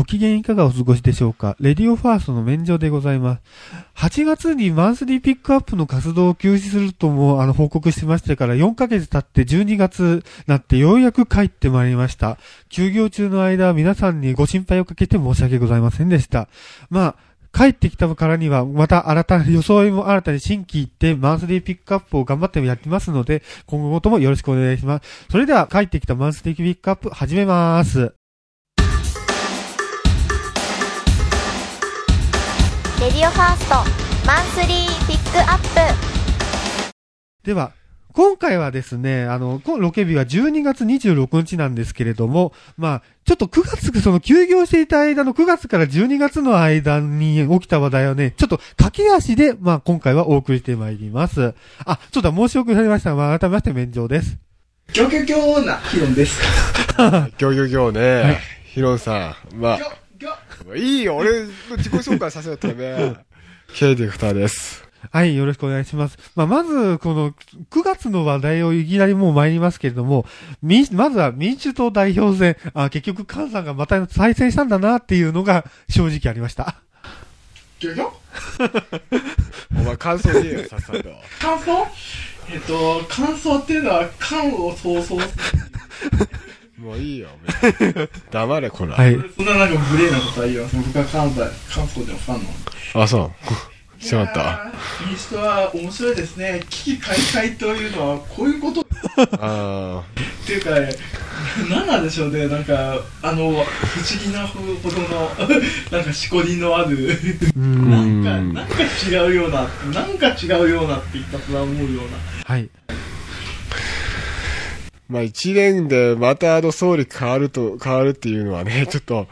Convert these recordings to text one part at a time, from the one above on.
機嫌いかがお過ごしでしょうか。レディオファーストの免状でございます。8月にマンスリーピックアップの活動を休止するとも報告してましてから4ヶ月経って12月になってようやく帰ってまいりました。休業中の間皆さんにご心配をかけて申し訳ございませんでした。帰ってきたからには、また装いも新たに新規行ってマンスリーピックアップを頑張ってやってますので、今後ともよろしくお願いします。それでは帰ってきたマンスリーピックアップ始めます。 レディオファーストマンスリーピックアップ。 では、今回はですね、このロケ日は12月26日なんですけれども、ちょっと9月、休業していた間の9月から12月の間に起きた話題をね、ちょっと駆け足で、今回はお送りしてまいります。ちょっと申し遅れましたが、改めまして免状です。 ギョギョギョーなヒロンです。 ギョギョギョね、はい、ヒロンさん。いいよ、俺の自己紹介させようとね。ケイディフターです。 はい、よろしくお願いします。まず、この9月の話題をいきなりもう参りますけれども、まずは民主党代表選、結局、菅さんがまた再選したんだなっていうのが正直ありました。 ギョギョお前感想言えよ、さっさと。 感想感想っていうのは、感を想像する。 もういいよ、黙れ、こら。 はい。 そんななんか無礼なことは言います。僕は関西でもファンなんで。 あ、そう。しまった。 民主党は面白いですね。危機開会というのはこういうことっていうか、何なんでしょうね。なんか不思議なほどのなんかしこりのあるなんか違うようなって言ったとは思うような。 はい。 1年でまた総理変わるっていうのはね、ちょっと。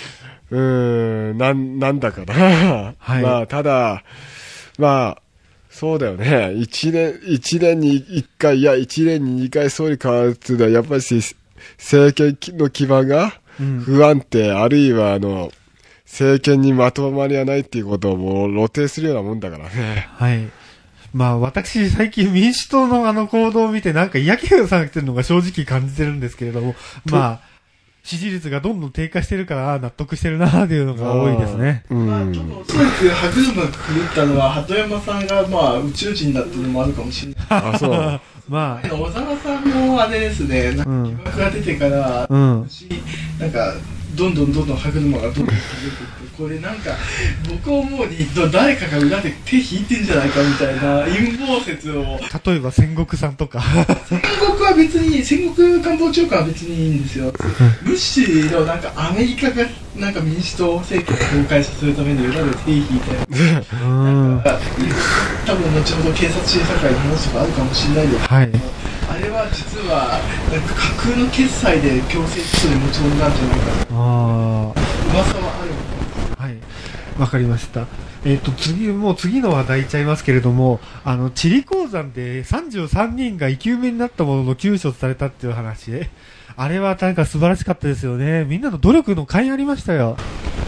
なんだかな。はい。ただ、そうだよね。一年に1回、いや、1年に2回総理変わるっていうのは、やっぱり政権の基盤が不安定、あるいは政権にまとまりはないっていうことをもう露呈するようなもんだからね。 はい。私、最近民主党の行動を見て、なんか嫌気がされてるのが正直感じてるんですけれども、支持率がどんどん低下してるから納得してるなーっていうのが多いですね。 ちょっとおそらく歯車が狂ったのは鳩山さんが宇宙人だっていうのもあるかもしれない。 あ、そう。 小沢さんもあれですね、疑惑が出てから、なんかどんどん歯車がどんどん狂っていって、これなんか僕思うに誰かが裏で手引いてんじゃないかみたいな陰謀説を。 例えば戦国さんとか。 戦国官房長官は別にいいんですよ。むしろなんかアメリカがなんか民主党政権を崩壊させるために裏で手引いて、なんか多分後ほど警察審査会の話とかあるかもしれないですけど、はい、あれは実はなんか架空の決済で強制起訴で持ち込んだんじゃないかと。噂はある。 はい、わかりました。次の話題いっちゃいますけれども、チリ鉱山で33人が生き埋めになったものの救出されたっていう話。あれはなんか素晴らしかったですよね。みんなの努力の甲斐ありましたよ。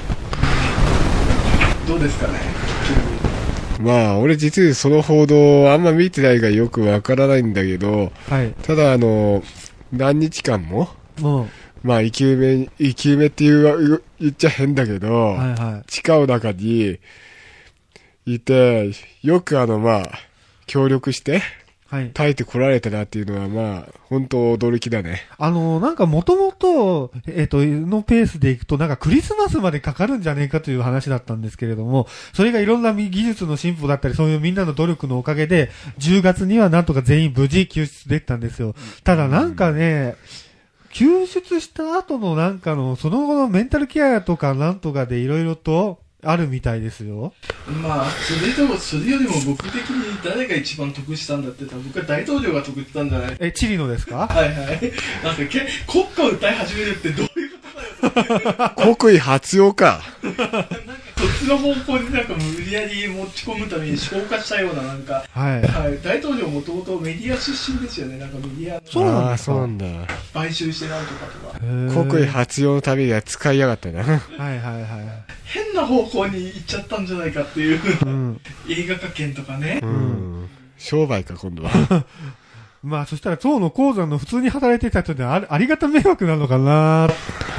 どうですかね。 俺実にその報道あんま見てないからよくわからないんだけど、はい、ただ何日間も、生き埋めって言っちゃ変だけど、地下の中にいて、よく協力して、耐えてこられたなっていうのは本当驚きだね。 なんか元々、のペースでいくとなんかクリスマスまでかかるんじゃねえかという話だったんですけれども、それがいろんな技術の進歩だったり、そういうみんなの努力のおかげで、10月にはなんとか全員無事救出できたんですよ。ただなんかね、救出した後のその後のメンタルケアとかなんとかでいろいろとあるみたいですよ。 それよりも僕的に誰が一番得したんだって言ったら、僕は大統領が得したんじゃない？ チリのですか？ はいはい。なんか国歌を歌い始めるってどういうことだよと。 国威発揚か。 なんかそっちの方向になんか無理やり持ち込むために消化したようなはい、大統領もともとメディア出身ですよね。なんかメディアのそうなんですか。 そうなんだ。 買収してなんとかとか。 国威発揚のためには使いやがったな。 変な方向に行っちゃったんじゃないかっていう、映画化権とかね。 商売か今度は。 そしたら党の鉱山の普通に働いてた人でありがた迷惑なのかな。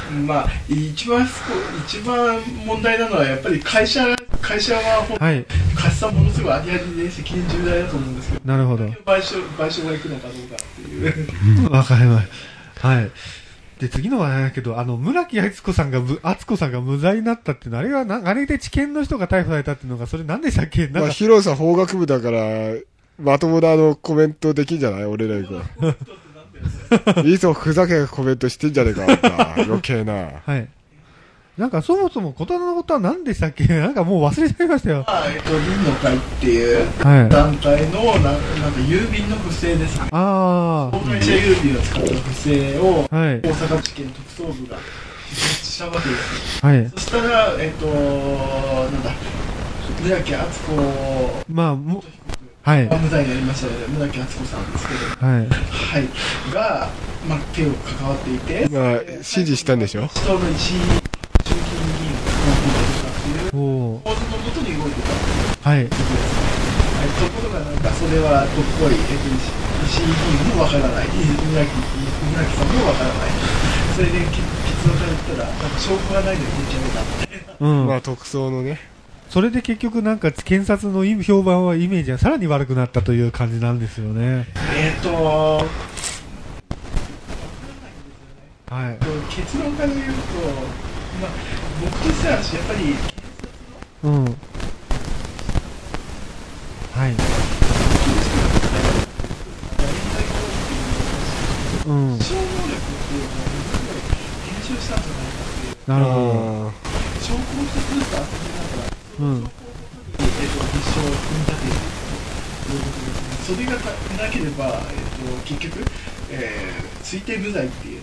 まあ、一番問題なのはやっぱり会社ははい、貸しさんものすごいありありで責任重大だと思うんですけど、 なるほど。 賠償が行くのかどうかっていう。 わかります。はい。で、次の話題だけど、村木敦子さんが無罪になったっていうのは、あれで地検の人が逮捕されたっていうのが、それ何でしたっけ？ まあ、広さ法学部だから、まともなコメントできんじゃない？俺らにいつもふざけたコメントしてんじゃねえか、余計な。 はい。なんかそもそも事のことは何でしたっけ？なんかもう忘れちゃいましたよ。 銀の会っていう団体の、なんか郵便の不正ですね。 ああ。 公開者郵便を使った不正を、大阪地検特捜部がしたわけです。はい。そしたら、なんだ、村木敦子、 まあ、 はい、無罪になりましたので、村木敦子さんですけど、はい、はい、が、まあ、手を関わっていて、 まあ、指示したんでしょ。 人の一衆議院議員をっていう構図のもとに動いてた。はい。ところがなんかそれはどっこい、石井議員もわからない、村木さんもわからない。それで結論から言ったら、なんか証拠がないのに出ちゃうなみたいな。 うん。まあ特捜のね。 それで結局なんか検察の評判はイメージがさらに悪くなったという感じなんですよね。 はい。結論から言うと、まあ、僕としてはやっぱりうん。はい。うん。 証能力っていうのを編集したんじゃないかっていう。 なるほど。 証拠を一つずつ集めながら、 うん。 立証を組み立てるということですね。それがなければ、結局、推定無罪って言って、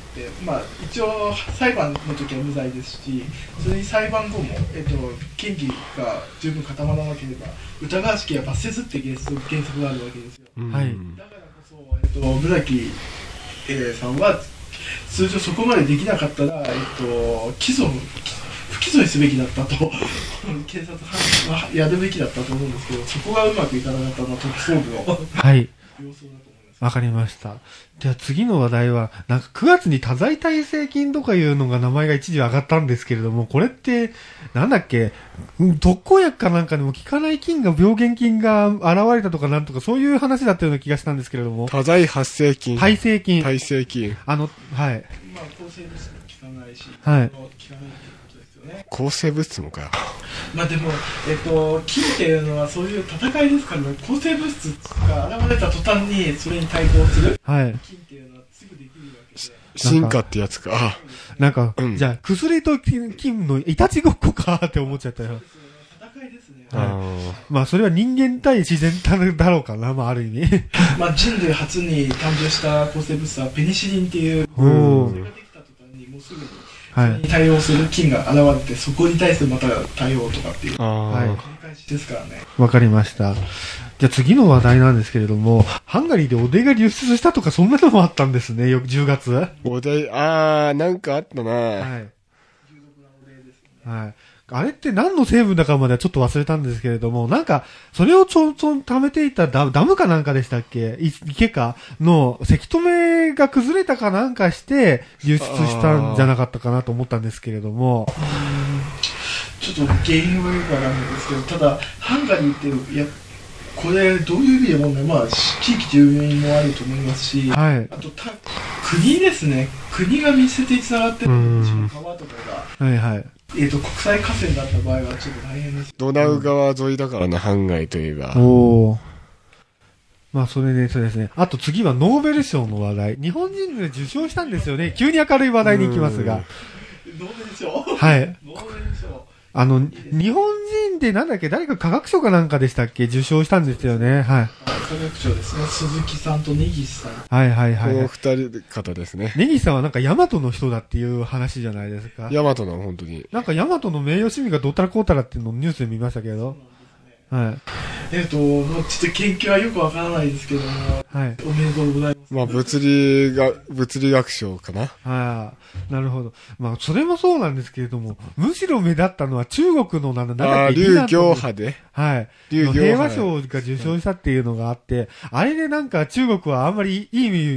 まあ、一応裁判の時は無罪ですし、それに裁判後も、嫌疑が十分固まらなければ疑わしきは罰せずって原則があるわけですよ。はい、だからこそ、村木、さんは通常そこまでできなかったら、不起訴にすべきだったと警察はやるべきだったと思うんですけど、そこがうまくいかなかったのは特捜部の様相だと思います。 わかりました。じゃあ次の話題は、なんか9月に多財耐性菌とかいうのが名前が一時上がったんですけれども、これって、なんだっけ、特効薬かなんかでも効かない菌が、病原菌が現れたとかなんとか、そういう話だったような気がしたんですけれども。 多財発生菌。 耐性菌。 耐性菌。 はい。 まあ、抗生物質も効かないし、はい。効かないってことですよね。 抗生物質もかよ。 まあでも、菌っていうのはそういう戦いですからね、抗生物質が現れた途端にそれに対抗する、はい、菌っていうのはすぐできるわけで。 進化ってやつか。 なんか、うん、じゃあ、薬と菌のいたちごっこかって思っちゃったよ。 そうですよね。戦いですね。 はい。まあ、それは人間対自然だろうかな、まあ、ある意味。 まあ、人類初に誕生した抗生物質はペニシリンっていう、それができた途端にもうすぐに、はい、対応する菌が現れて、そこに対してまた対応とかっていう、はい、繰り返しですからね。 わかりました。じゃあ次の話題なんですけれども、ハンガリーでおでが流出したとかそんなのもあったんですね、10月。 おで、なんかあったな。はい。 有毒なおでですね。 はい。あれって何の成分だかまではちょっと忘れたんですけれども、なんか、それを溜めていたダムかなんかでしたっけ？池かの、せき止めが崩れたかなんかして、流出したんじゃなかったかなと思ったんですけれども。 ちょっと原因はよくわかんないですけど、ただ、ハンガリーって、これ、どういう意味でもね、まあ、地域住民もあると思いますし、はい、あと国ですね。国が密接につながってる川とかが、はいはい。国際河川だった場合はちょっと大変です。 ドナウ川沿いだからな、ハンガリーといえば。 おー。まあ、それで、そうですね。あと次はノーベル賞の話題。日本人で受賞したんですよね。急に明るい話題に行きますが。 ノーベル賞？ はい。 ノーベル賞。 日本人でなんだっけ、誰か科学賞かなんかでしたっけ、受賞したんですよね。はい。 科学賞ですね。鈴木さんと根岸さん。 はいはいはい。 この二人方ですね。 根岸さんはなんかヤマトの人だっていう話じゃないですか。 ヤマトの本当に。 なんかヤマトの名誉市民がどったらこうたらっていうのをニュースで見ましたけど。はい。 もうちょっと研究はよくわからないですけども、はい。おめでとうございます。 まあ、物理学賞かな。 はい。なるほど。まあ、それもそうなんですけれども、むしろ目立ったのは中国のなんだっけ、 劉暁波で。 はい。平和賞が受賞したっていうのがあって、あれでなんか中国はあんまりいい意味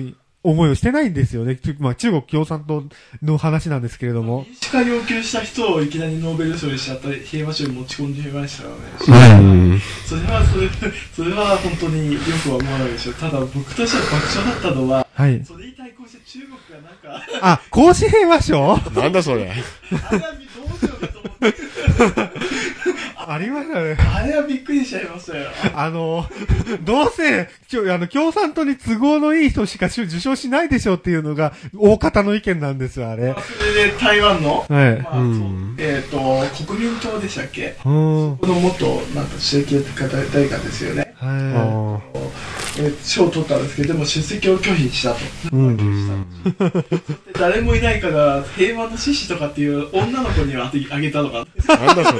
思いをしてないんですよね。まあ中国共産党の話なんですけれども。 民主化要求した人をいきなりノーベル賞にしちゃった平和賞に持ち込んでみましたからね。それは本当によくは思わないでしょう。ただ僕としては爆笑だったのは、はい。それに対抗して中国がなんかあ、孔子平和賞なんだそれ。 あれはどうしようかと思って。 ありましたね。 あれはびっくりしちゃいましたよ。 どうせ、共産党に都合のいい人しか受賞しないでしょうっていうのが、大方の意見なんですよ、あれ。 それで台湾の、 はい。 国民党でしたっけ？そこの元、なんか主席だった誰かですよね。はい。賞を取ったんですけど、でも出席を拒否したと。誰もいないから、平和の志士とかっていう女の子にはあげたのかな。 なんだそれ。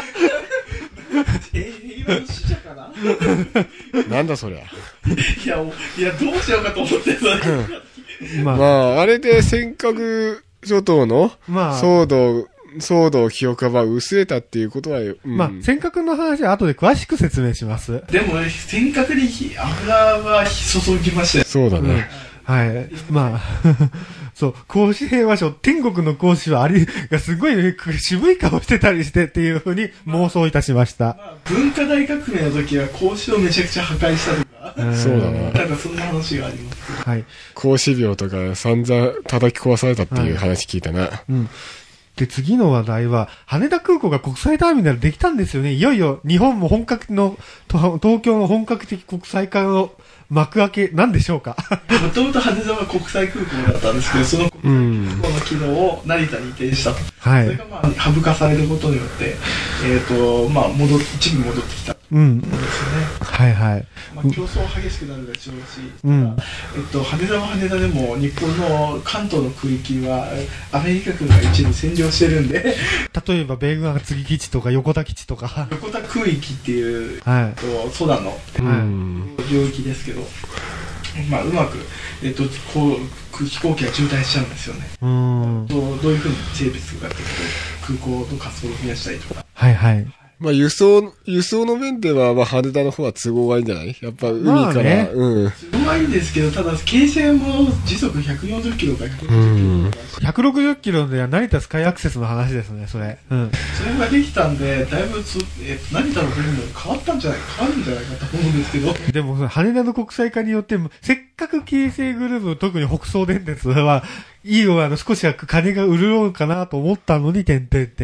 平和の使者かな。 なんだそりゃ。 いや、どうしようかと思ってた。 まあ、あれで尖閣諸島の騒動記憶が薄れたっていうことは、 まあ、尖閣の話は後で詳しく説明します。 でも、尖閣に油は注ぎましたよ。 そうだね。 はい。まあ、そう、孔子平和賞、天国の孔子はがすごい渋い顔してたりしてっていうふうに妄想いたしました。まあ、文化大革命の時は孔子をめちゃくちゃ破壊したとか。 そうだな。 なんかそんな話があります。 はい。 孔子廟とか散々叩き壊されたっていう話聞いたな。 うん。で、次の話題は、羽田空港が国際ターミナルできたんですよね。いよいよ日本も東京の本格的国際化の幕開け、なんでしょうか。 もともと羽田は国際空港だったんですけど、その国際空港の機能を成田に移転したと。はい。それがまあ、省かされることによって、まあ、一部戻ってきた。うん。ですね。 はいはい。 まあ、競争激しくなるでしょうし、うん。羽田は羽田でも、日本の関東の区域は、アメリカ軍が一部占領してるんで。 例えば、米軍厚木基地とか横田基地とか。 横田空域っていう、はい。空の、領域ですけど、まあ、うまく、飛行機が渋滞しちゃうんですよね。どういうふうに整備するかっていうと、空港の活動を増やしたりとか。 はいはい。 まあ輸送の面では、まあ羽田の方は都合がいいんじゃない？やっぱ海から、 ね、 うん。 都合がいいんですけど、ただ、京成も時速140キロか160キロ。 160キロでは成田スカイアクセスの話ですね、それ。うん。 それができたんで、だいぶ成田の部分も変わるんじゃないかと思うんですけど。 でも、羽田の国際化によって、せっかく京成グループ、特に北総電鉄は、いいよ、少しは金が潤うかなと思ったのに、ま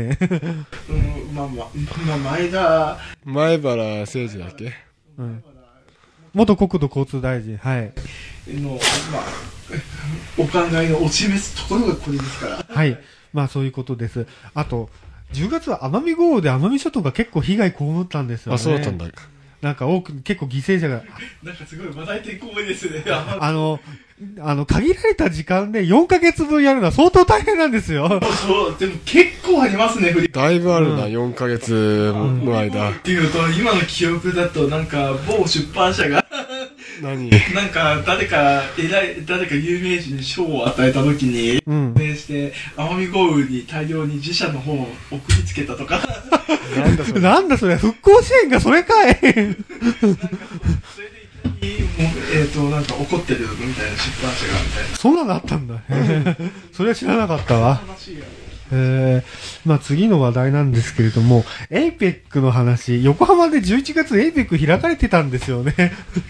あ、 前原誠司だっけ？ うん。元国土交通大臣、はい。 まあ、お考えのお示すところがこれですから。 はい。まあ、そういうことです。あと、10月は奄美豪雨で奄美諸島が結構被害被ったんですよね。 あ、そうだったんだ。 なんか結構犠牲者が。 なんかすごい話題的多いですね。 限られた時間で4ヶ月分やるのは相当大変なんですよ。 そう、でも結構ありますね、 だいぶあるな、4ヶ月の間。 っていうと、今の記憶だと、なんか、某出版社が何なんか、誰か有名人に賞を与えた時に、して奄美豪雨に大量に自社の本を送りつけたとか。 なんだそれ、復興支援がそれかい。 なんか怒ってるみたいな出版社がみたいな。 そんなのあったんだ。それは知らなかったわ。まあ次の話題なんですけれども、APEC の話、横浜で11月 APEC 開かれてたんですよね。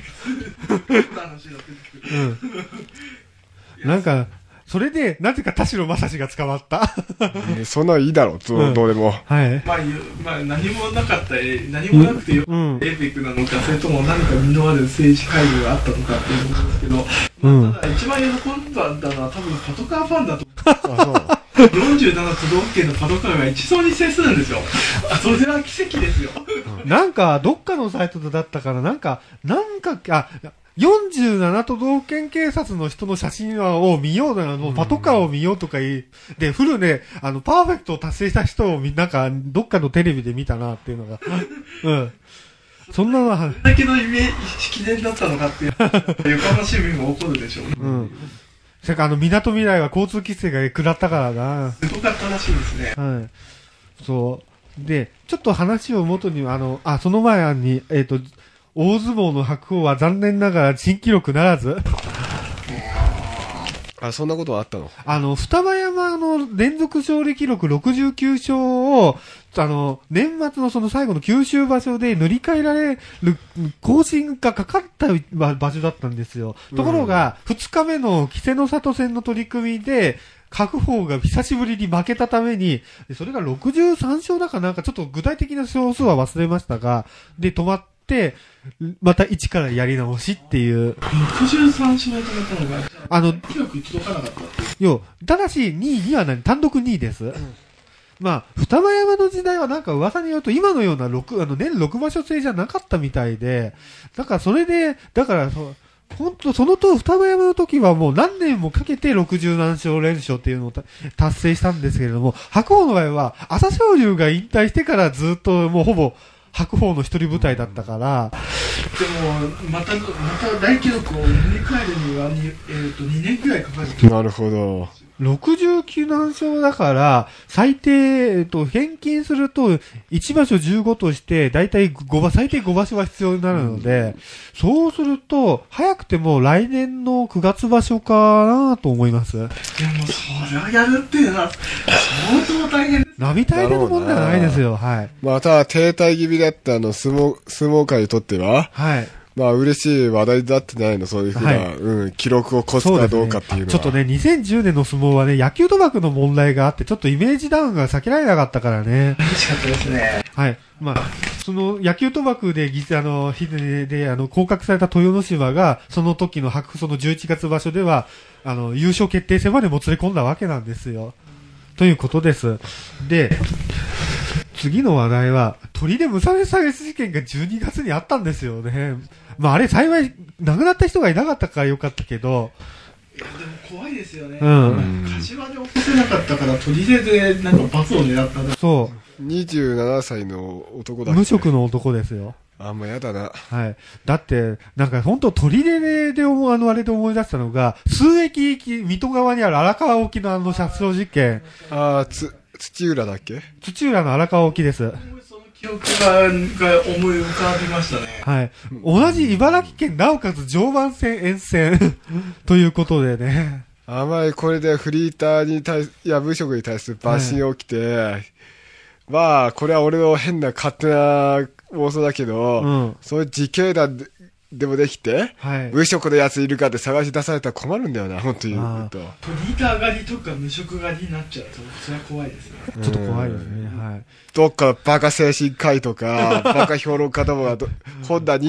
なんか、それで、なぜか田代正史が捕まった。 そんなのいいだろ、どうでも。 はい。 まあ、何もなくてよ、APEC なのか、それとも何か身のある政治会議があったのかっていうことですけど、ただ一番喜んだのは多分パトカーファンだと思う。47都道府県のパトカーが一層に接するんですよ。それは奇跡ですよ。 なんか、どっかのサイトだったから、47都道府県警察の人の写真を見ようパトカーを見ようとかで、フルで、パーフェクトを達成した人をどっかのテレビで見たなっていうのが。うん。そんなのは。 どれだけの記念だったのかっていう、横浜市民が怒るでしょうね。うん。 それから港未来は交通規制が食らったからな。 すごかったらしいですね。 はい。そう。で、ちょっと話を元に、その前に、大相撲の白鵬は残念ながら新記録ならず。 あ、そんなことはあったの？ 双葉山の連続勝利記録69勝を、年末のその最後の九州場所で塗り替えられる更新がかかった場所だったんですよ。ところが、2日目の稀勢の里戦の取り組みで、白鵬が久しぶりに負けたために、それが63勝だかなんかちょっと具体的な勝数は忘れましたが、で、止まって、また一からやり直しっていう。 63勝で止めたのが、記録届かなかったっていう。 ただし、2位には単独2位です。まあ、双葉山の時代はなんか噂によると、今のような年6場所制じゃなかったみたいで、だからそれで、本当その双葉山の時はもう何年もかけて60何勝連勝っていうのを達成したんですけれども、白鵬の場合は朝青龍が引退してからずっともうほぼ白鵬の一人舞台だったから、 でもまた大記録を塗り替えるには2年くらいかかる。 なるほど。 69何勝だから、最低、返金すると、1場所15として、だいたい最低5場所は必要になるので、そうすると、早くても来年の9月場所かなと思います。でも、 それはやるっていうのは、相当大変です。 並大抵の問題はないですよ、はい。 また、停滞気味だった相撲界にとっては、はい。まあ嬉しい話題だってないの、そういうふうな、はい、記録を越すかどうかっていうのは。 ちょっとね、2010年の相撲はね、野球賭博の問題があって、ちょっとイメージダウンが避けられなかったからね。 嬉しかったですね。 はい。まあ、その野球賭博で、降格された豊ノ島が、その時のその11月場所では、優勝決定戦までもつれ込んだわけなんですよ。ということです。で、次の話題は、鳥で無差別差別事件が12月にあったんですよね。まああれ幸い亡くなった人がいなかったからよかったけど。 いやでも怖いですよね。柏で起こせなかったから鳥でなんか罰を狙ったな。 そう。 27歳の男だっけ？ 無職の男ですよ。 もうやだな。 はい。だって、なんか本当鳥であれで思い出したのが、数駅水戸川にある荒川沖の殺傷事件。 土浦だっけ？ 土浦の荒川沖です。 記憶が思い浮かびましたね。 はい。同じ茨城県、なおかつ常磐線沿線ということでね。 あまりこれでフリーターや無職に対するバッシングが起きて、まあ、これは俺の変な勝手な妄想だけど、そういう自警団でもできて、無職のやついるかって探し出されたら困るんだよな、本当に言うと。 フリーター狩りとか無職狩りになっちゃうと、それは怖いですね。 ちょっと怖いですね。はい。 どっかバカ精神科医とか、バカ評論家どもが、今度は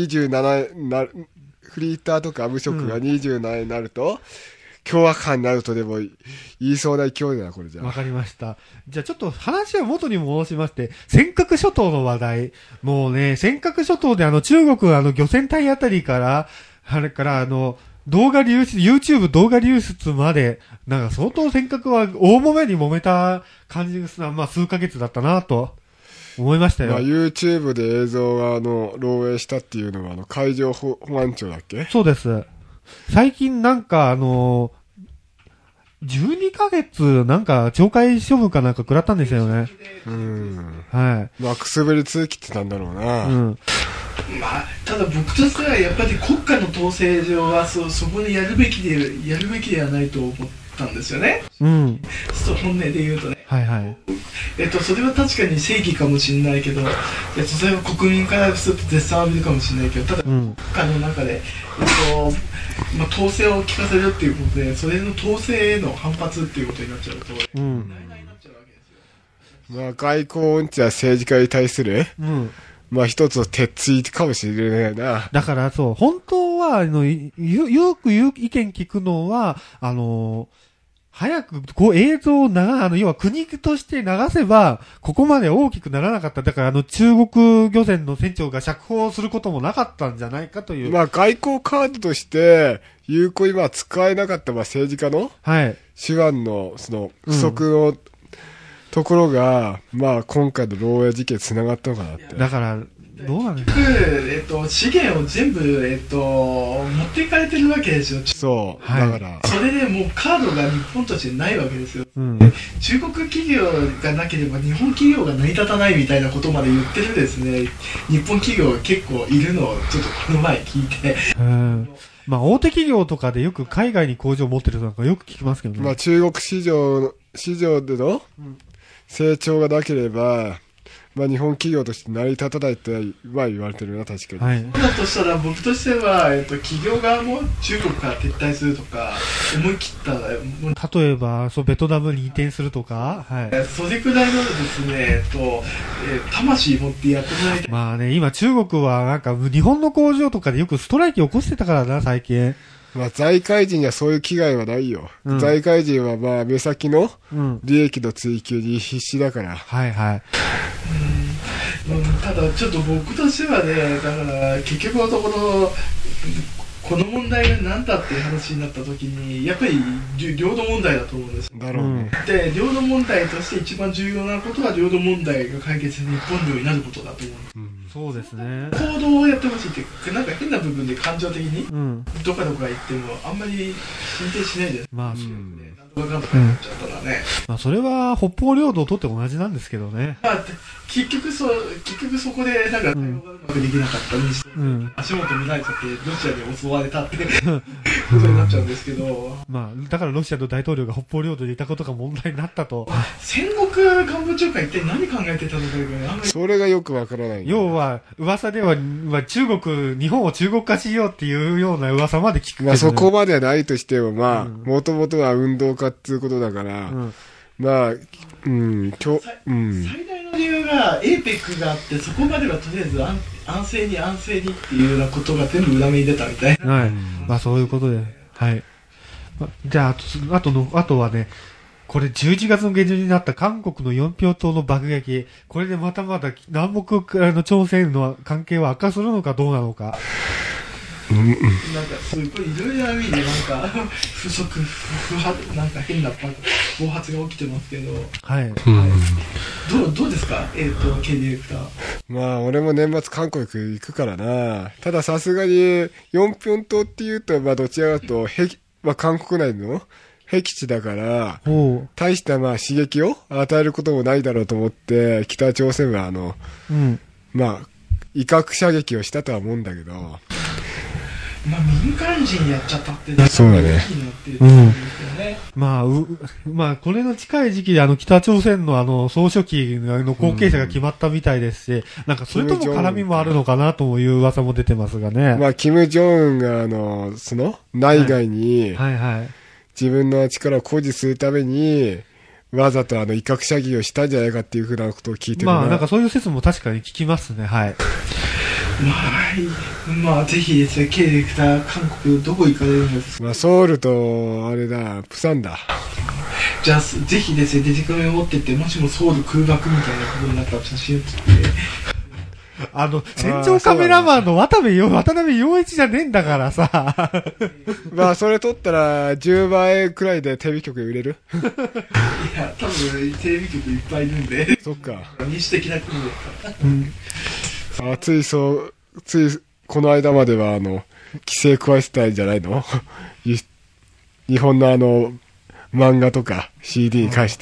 27フリーターとか無職が27になると、凶悪犯になるとでも言いそうな勢いだな、これじゃ。 わかりました。じゃあちょっと話を元に戻しまして、尖閣諸島の話題。もうね、尖閣諸島で中国漁船隊あたりから、あれから動画流出、YouTube 動画流出まで、なんか相当尖閣は大揉めに揉めた感じですな、まあ数ヶ月だったなと思いましたよ。 まあ YouTube で映像が漏洩したっていうのは海上保安庁だっけ？ そうです。最近なんか12ヶ月なんか懲戒処分かなんか食らったんですよね。はい。 まあくすぶり続きてたんだろうな。 まあ、ただ僕としてはやっぱり国家の統制上はそこにやるべきではないと思ったんですよね。そう本音で言うとね。はいはい。それは確かに正義かもしれないけど、それは国民からすると絶賛浴びるかもしれないけど、ただ国家の中でまあ、統制を聞かせるっていうことで、それの統制への反発っていうことになっちゃうと、大々になっちゃうわけですよ。 まあ、外交音痴や政治家に対する、まあ、一つの鉄槌かもしれないな。 だからそう、本当は、よく意見聞くのは、早く、映像を要は国として流せば、ここまで大きくならなかった。だから中国漁船の船長が釈放することもなかったんじゃないかという。 まあ、外交カードとして、有効に使えなかった、政治家の、手腕の、不足のところが、まあ、今回の漏洩事件に繋がったのかなって。 だから、どうなんですか？資源を全部、持っていかれてるわけですよ。 そう。だから。 それでもうカードが日本としてないわけですよ。中国企業がなければ日本企業が成り立たないみたいなことまで言ってるですね、日本企業が結構いるのをちょっとこの前聞いて。 まあ、大手企業とかでよく海外に工場を持ってる人なんかよく聞きますけどね。 まあ、中国市場での成長がなければ、まあ、日本企業として成り立たないっては言われてるな、確かに。 はい。 そうだとしたら、僕としては、企業側も中国から撤退するとか、思い切った、 例えば、ベトナムに移転するとか、はい。 それくらいのですね、魂持ってやってもらいたい。 まあね、今中国はなんか日本の工場とかでよくストライキ起こしてたからな、最近。 まあ、在海人にはそういう危害はないよ。在海人はまあ、目先の利益の追求に必死だから。 はいはい。 ただちょっと僕としてはね、だから結局のところこの問題が何だっていう話になった時にやっぱり領土問題だと思うんですだろうね。 で領土問題として一番重要なことは領土問題が解決して日本領になることだと思うんです、 そうですね。 行動をやってほしいってなんか変な部分で感情的に、どこどこ行ってもあんまり進展しないです。 まあ、 なんとかかんとか言っちゃったらね。 まあそれは北方領土を取って同じなんですけどね。 まあ結局そこでなんか対応がうまくできなかったにして、足元見られちゃってロシアに襲われたってことになっちゃうんですけど。 まあだからロシアの大統領が北方領土にいたことが問題になったと。 戦国官房長官一体何考えてたのかあんまり。 それがよくわからない。 要は噂では日本を中国化しようっていうような噂まで聞くけど、ね。 まあそこまではないとしてもまあもともとは運動家っていうことだから、まあ最大の理由が APEC があってそこまではとりあえず安静にっていうようなことが全部裏目に出たみたいな。 はい。まあそういうことで、はい。じゃああとはね。これ11月の下旬になった韓国の4票島の爆撃。これでまた南北朝鮮の関係は悪化するのかどうなのか。 なんかすごいいろいろな意味でなんかなんか変な暴発が起きてますけど。 はい。 どうですか経理ディレクター。 まあ俺も年末韓国行くからな。たださすがに4票島っていうとまあどちらかと韓国内の僻地だから、大したまあ刺激を与えることもないだろうと思って、北朝鮮はまあ、威嚇射撃をしたとは思うんだけど。まあ民間人やっちゃったってそうだね。 まあこれの近い時期で北朝鮮の総書記の後継者が決まったみたいですし、なんかそれとも絡みもあるのかなという噂も出てますがね。 まあキム・ジョンウンがその内外に、自分の力を誇示するために、わざと威嚇射撃をしたんじゃないかっていうふうなことを聞いてるまあなんかそういう説も確かに聞きますね、はい。 まあぜひですね、経理ディレクター、韓国どこ行かれるんですか。 まあソウルと、あれだ、プサンだ。 じゃあぜひですね、デジカメを持ってって、もしもソウル空爆みたいなことになったら写真を撮って、 戦場カメラマンの渡辺陽一じゃねえんだからさ。 まあ、それ撮ったら、10万円くらいでテレビ局売れるいや、多分、テレビ局いっぱいいるんで。 そっか。 民主的な国ですから。 つい、この間までは、規制加えてたんじゃないの日本の漫画とか CD に関して。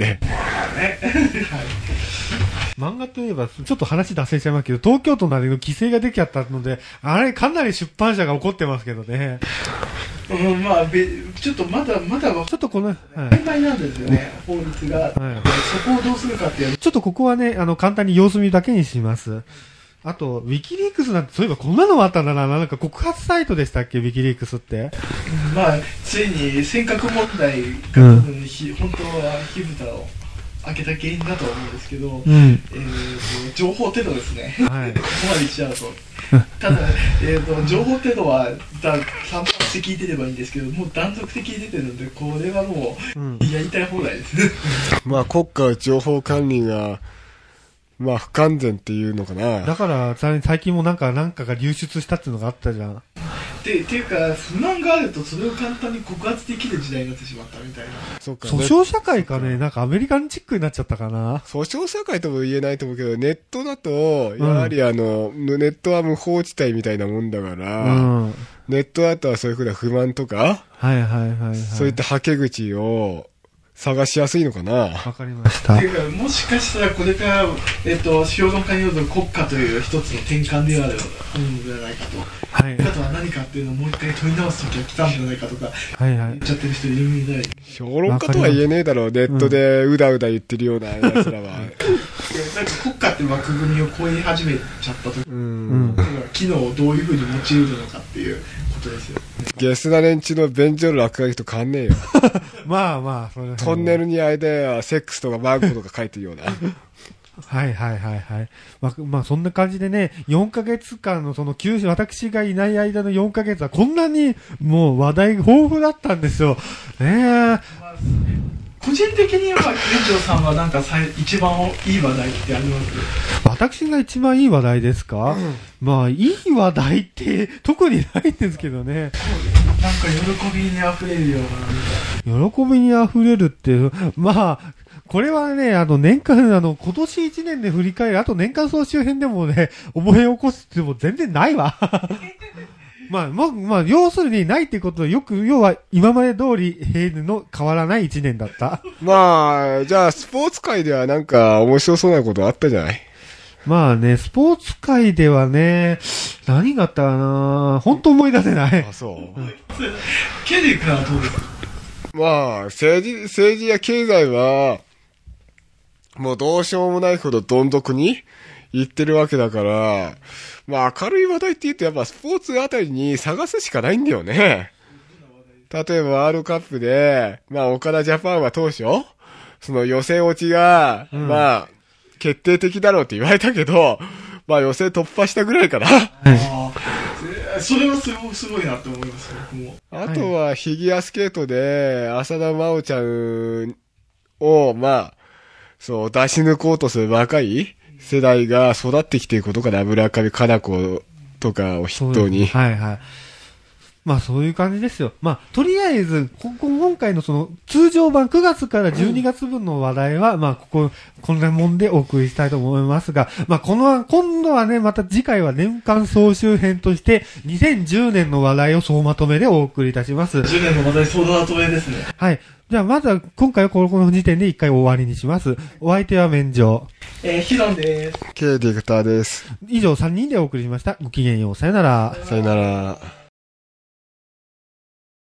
漫画といえば、ちょっと話脱線しちゃいますけど、東京都なりの規制ができちゃったので、あれ、かなり出版社が怒ってますけどね。 まあ、ちょっとまだちょっと曖昧なんですよね、法律が。そこをどうするかっていう。 ちょっとここはね、簡単に様子見だけにします。あと、ウィキリークスなんて、そういえばこんなのもあったんだな。なんか告発サイトでしたっけ、ウィキリークスって。 まあ、ついに尖閣問題が、本当は火蓋を開けた原因だと思うんですけど、情報テロですね。ここまで言っちゃうと。ただ、情報テロは散発的に出ればいいんですけど、もう断続的に出てるんで、これはもう、やりたい放題です。 まあ、国家情報管理が、まあ、不完全っていうのかな。 だから、最近もなんかが流出したっていうのがあったじゃん。 っていうか、不満があるとそれを簡単に告発できる時代になってしまったみたいな。 そうか。訴訟社会かね、なんかアメリカンチックになっちゃったかな。 訴訟社会とも言えないと思うけど、ネットだと、やはりネットは無法地帯みたいなもんだから、ネットだとはそういうふうな不満とか、そういったはけ口を探しやすいのかな。 わかりました。 もしかしたらこれから、評論家による国家という一つの転換であるのではないかと。はい。あとは何かっていうのをもう一回問い直す時が来たんじゃないかとか、はいはい。言っちゃってる人いるみたい。 評論家とは言えねえだろう、ネットでうだうだ言ってるような奴らは。なんか国家って枠組みを超え始めちゃった時、機能をどういう風に用いるのかっていうことですよ。 ゲスな連中の便所の落書きと変わんねえよ。 まあまあ、それトンネルに間やセックスとかマンコとか書いてるような。 はいはいはいはい。まあそんな感じでね、4ヶ月間のその私がいない間の4ヶ月はこんなにもう話題豊富だったんですよ。 個人的には、園長さんはなんか一番いい話題ってあります？ 私が一番いい話題ですか？まあ、いい話題って特にないんですけどね。 なんか喜びに溢れるような。 喜びに溢れるって、まあ、これはね、年間、今年1年で振り返る、あと年間総集編でもね、思い起こすっても全然ないわ。まあ、要するにないってことは要は今まで通り平の変わらない1年だった。 まあ、じゃあスポーツ界ではなんか面白そうなことあったじゃない？ まあね、スポーツ界ではね、何があったかな？本当思い出せない。 あ、そう。 ケリー君はどうですか？ まあ、政治や経済は、もうどうしようもないほどどん底に行ってるわけだから、まあ明るい話題って言うとやっぱスポーツあたりに探すしかないんだよね。例えばワールドカップで、まあ岡田ジャパンは当初、その予選落ちが、まあ、決定的だろうって言われたけど、まあ予選突破したぐらいかな。 それはすごいなって思います、僕も。 あとはフィギュアスケートで、浅田真央ちゃんを、まあ、そう、出し抜こうとする若い世代が育ってきていることかな、村上佳菜子とかを筆頭に。 はいはい。まあそういう感じですよ。まあとりあえず、今回のその通常版9月から12月分の話題は、まあこんなもんでお送りしたいと思いますが、まあ今度はね、また次回は年間総集編として2010年の話題を総まとめでお送りいたします。 10年の話題総まとめですね。 はい。じゃあまずは今回はこの時点で一回終わりにします。お相手は免除。 ヒロンです。 K ディレクターです。 以上3人でお送りしました。ごきげんよう。さよなら。 さよなら。